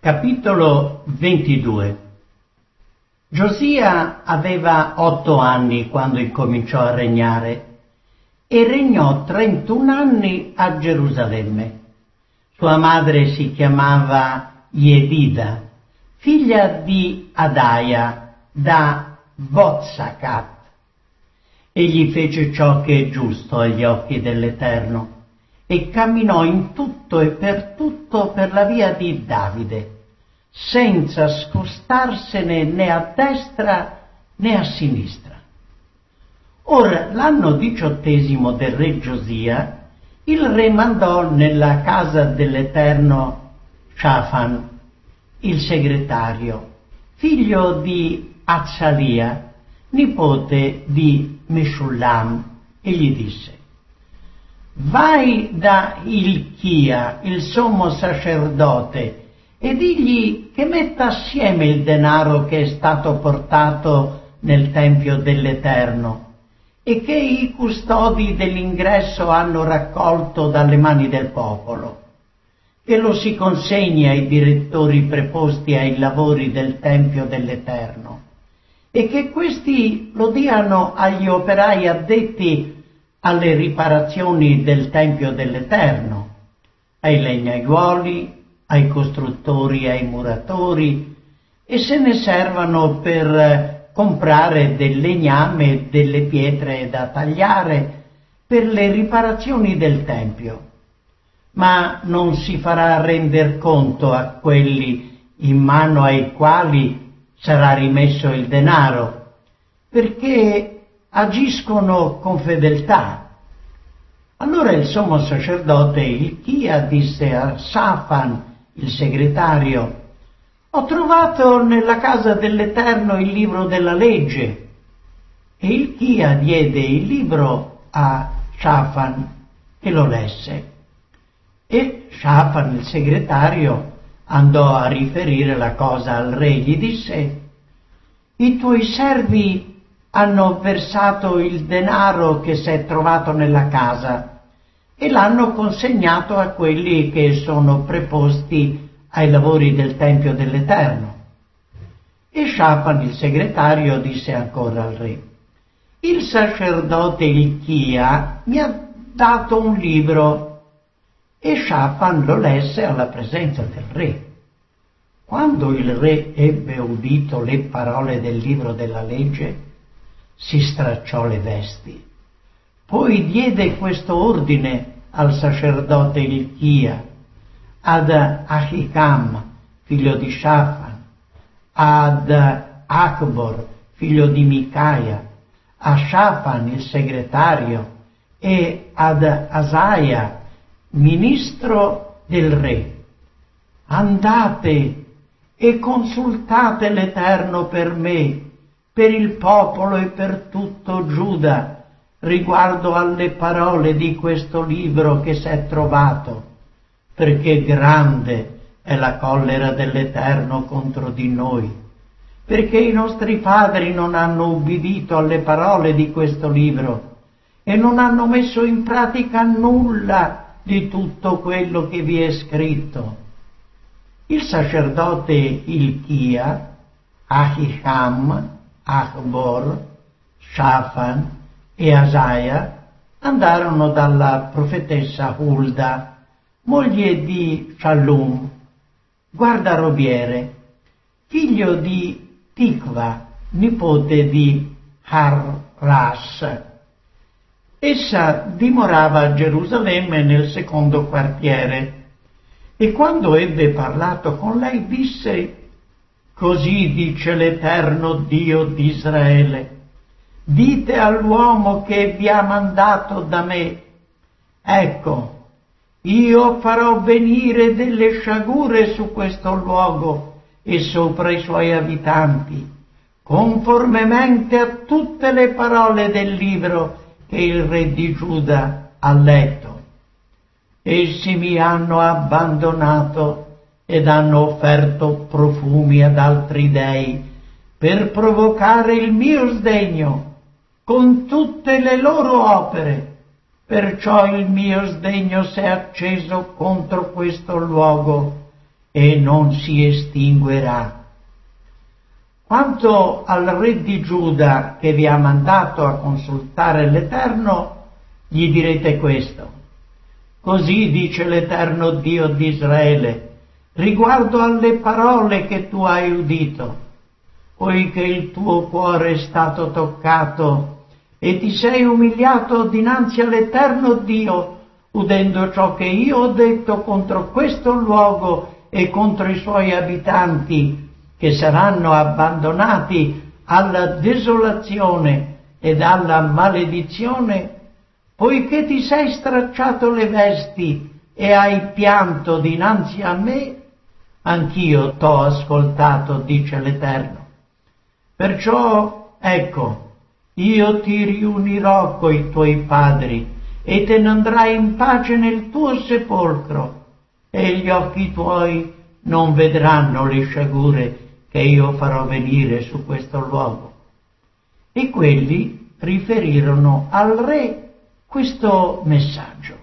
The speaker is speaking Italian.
Capitolo 22. Giosia aveva 8 anni quando incominciò a regnare e regnò 31 anni a Gerusalemme. Sua madre si chiamava Jedida, figlia di Adaia da Bozzacat. Egli fece ciò che è giusto agli occhi dell'Eterno e camminò in tutto e per la via di Davide, senza scostarsene né a destra né a sinistra. Ora, l'anno 18° del re Giosia, il re mandò nella casa dell'Eterno Shafan, il segretario, figlio di Azzalia, nipote di Meshullam, e gli disse: «Vai da Ilchia, il sommo sacerdote, e digli che metta assieme il denaro che è stato portato nel Tempio dell'Eterno e che i custodi dell'ingresso hanno raccolto dalle mani del popolo, che lo si consegni ai direttori preposti ai lavori del Tempio dell'Eterno e che questi lo diano agli operai addetti alle riparazioni del Tempio dell'Eterno, ai legnaiuoli, ai costruttori, ai muratori, e se ne servano per comprare del legname e delle pietre da tagliare per le riparazioni del Tempio. Ma non si farà render conto a quelli in mano ai quali sarà rimesso il denaro, perché agiscono con fedeltà». Allora il sommo sacerdote Ilchia disse a Shafan, il segretario: «Ho trovato nella casa dell'Eterno il libro della legge». E Ilchia diede il libro a Shafan e lo lesse. E Shafan, il segretario, andò a riferire la cosa al re. Gli disse: «I tuoi servi hanno versato il denaro che si è trovato nella casa e l'hanno consegnato a quelli che sono preposti ai lavori del Tempio dell'Eterno». E Shafan, il segretario, disse ancora al re: «Il sacerdote Ilchia mi ha dato un libro». E Shafan lo lesse alla presenza del re. Quando il re ebbe udito le parole del libro della legge, si stracciò le vesti. Poi diede questo ordine al sacerdote Ilchia, ad Ahikam, figlio di Shafan, ad Akbor, figlio di Micaia, a Shafan, il segretario, e ad Asaia, ministro del re: «Andate e consultate l'Eterno per me, per il popolo e per tutto Giuda, riguardo alle parole di questo libro che si è trovato, perché grande è la collera dell'Eterno contro di noi, perché i nostri padri non hanno ubbidito alle parole di questo libro e non hanno messo in pratica nulla di tutto quello che vi è scritto». Il sacerdote Ilchia, Ahikam, Akbor, Shafan e Asaia andarono dalla profetessa Hulda, moglie di Shallum, guardarobiere, figlio di Tikva, nipote di Harras. Essa dimorava a Gerusalemme nel 2° quartiere, e quando ebbe parlato con lei disse: «Così dice l'Eterno Dio di Israele: dite all'uomo che vi ha mandato da me: ecco, io farò venire delle sciagure su questo luogo e sopra i suoi abitanti, conformemente a tutte le parole del libro che il re di Giuda ha letto. Essi mi hanno abbandonato ed hanno offerto profumi ad altri dei per provocare il mio sdegno con tutte le loro opere. Perciò il mio sdegno si è acceso contro questo luogo e non si estinguerà. Quanto al re di Giuda che vi ha mandato a consultare l'Eterno, gli direte questo: così dice l'Eterno Dio di Israele, riguardo alle parole che tu hai udito, poiché il tuo cuore è stato toccato e ti sei umiliato dinanzi all'Eterno Dio, udendo ciò che io ho detto contro questo luogo e contro i suoi abitanti, che saranno abbandonati alla desolazione ed alla maledizione, poiché ti sei stracciato le vesti e hai pianto dinanzi a me, anch'io t'ho ascoltato, dice l'Eterno. Perciò, ecco, io ti riunirò coi tuoi padri e te ne andrai in pace nel tuo sepolcro, e gli occhi tuoi non vedranno le sciagure che io farò venire su questo luogo. E quelli riferirono al re questo messaggio.